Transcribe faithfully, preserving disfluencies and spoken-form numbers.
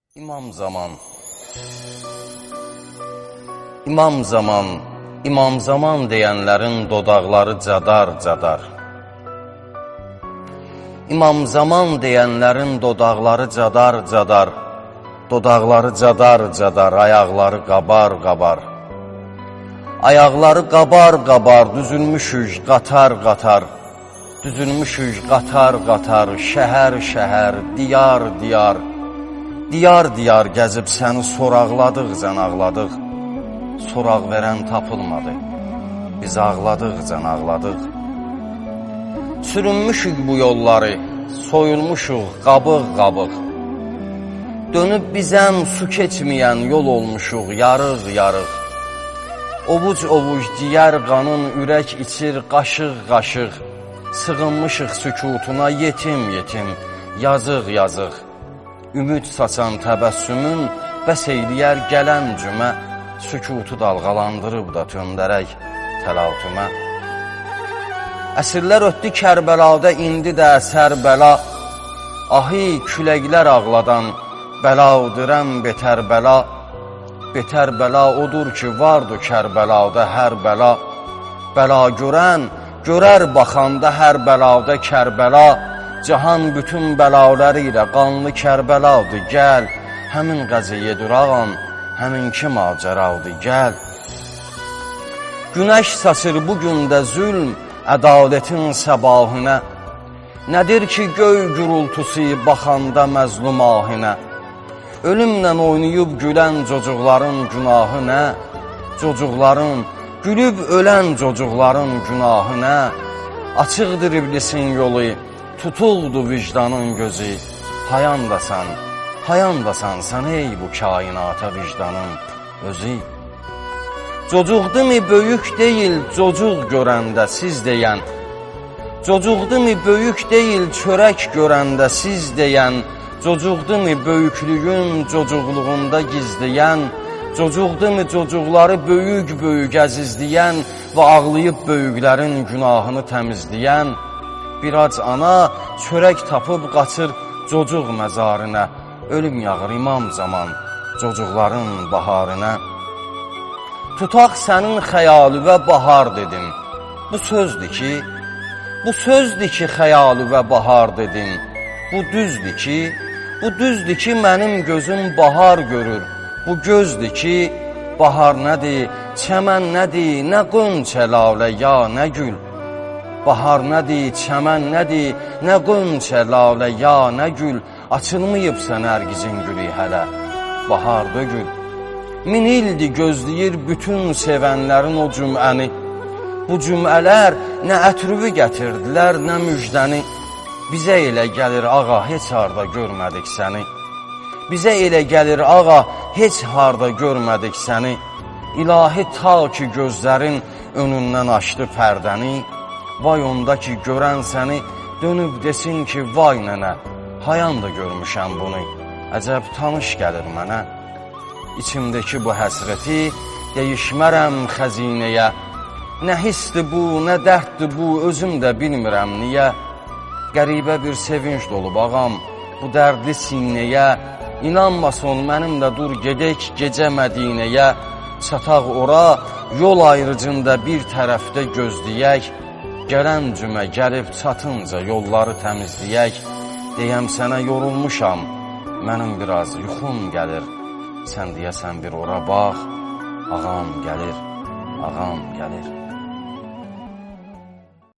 İmam Zaman İmam Zaman, İmam Zaman deyənlərin dodaqları cadar-cadar. İmam Zaman deyənlərin dodaqları cadar-cadar, dodaqları cadar-cadar, ayaqları qabar-qabar. Ayaqları qabar-qabar, düzülmüşük qatar-qatar, düzülmüşük qatar-qatar, şəhər-şəhər, diyar-diyar. Diyar-diyar gəzib səni soraqladıqca ağladıq, soraq verən tapılmadı, biz ağladıqca ağladıq. Sürünmüşük bu yolları, soyulmuşuq qabıq-qabıq, dönüb bizəm su keçməyən yol olmuşuq yarıq-yarıq. Ovuc-ovuc ciyər qanın ürək içir qaşıq-qaşıq, sığınmışıq sükutuna yetim-yetim, yazıq-yazıq. Ümid saçan təbəssümün bəs eyləyər gələn cümə, sükutu dalğalandırıb da töndərək təlaltümə. Əsrlər ötdü Kərbəlada, indi də Sərbəla, ahi küləklər ağladan, bəlaudürəm betər bəla. Betər bəla odur ki, vardı Kərbəlada hər bəla. Bəla görən, görər baxanda hər bəlada Kərbəla. Cahan bütün bəlaları ilə qanlı Kərbəladır, gəl. Həmin qəziyə durağan, həmin ki macəradır, gəl. Günəş saçır bugün də zülm, ədalətin səbahınə. Nədir ki, göy gürültüsü baxanda məzlum ahinə. Ölümlə oynayıb gülən cocuqların günahı nə? Cocuqların, gülüb ölən cocuqların günahı nə? Açıqdır iblisin yolu, tutuldu vicdanın gözü. Hayandasan, hayandasan sən ey bu kainata vicdanın özü. Cocuqdımı böyük deyil, cocuq görəndə siz deyən. Cocuqdımı böyük deyil, çörək görəndə siz deyən. Cocuqdımı böyüklüyün cocuqluğunda gizləyən. Cocuqdımı cocuqları böyük-böyük əzizləyən və ağlayıb böyüklərin günahını təmizləyən. Bir ac ana çörək tapıb qaçır cocuq məzarına. Ölüm yağır İmam Zaman cocuqların baharına. Tutaq sənin xəyalı və bahar dedim. Bu sözdür ki, bu sözdür ki, xəyalı və bahar dedim. Bu düzdür ki, bu düzdür ki, mənim gözüm bahar görür. Bu gözdür ki, bahar nədir, çəmən nədir, nə qönçə lalə ya nə gül. Bahar nədir, çəmən nədir, nə qönçə lalə ya nə gül. Açılmayıbsa nərgizin gülü hələ, baharda gül. Min ildir gözləyir bütün sevənlərin o cüməni. Bu cümlələr nə ətrüvü gətirdilər, nə müjdəni. Bizə elə gəlir ağa, heç harda görmədik səni. Bizə elə gəlir ağa, heç harda görmədik səni. İlahi ta ki gözlərin önündən açdı pərdəni. Vay onda ki görən səni dönüb desin ki vay nənə, hayan da görmüşəm bunu, əcəb tanış gəlir mənə. İçimdəki bu həsrəti deyişmərəm xəzinəyə. Nə hissdir bu, nə dərddir bu, özüm də bilmirəm niyə. Qəribə bir sevinç dolub ağam bu dərdli sinəyə. İnanmasın mənim də dur gedək gecə Mədinəyə. Çataq ora, yol ayrıcında bir tərəfdə gözləyək. Gələn cümə gəlib çatınca yolları təmizləyək. Deyəm sənə yorulmuşam, mənim biraz yuxum gəlir. Sən deyəsən bir ora bax, ağam gəlir, ağam gəlir.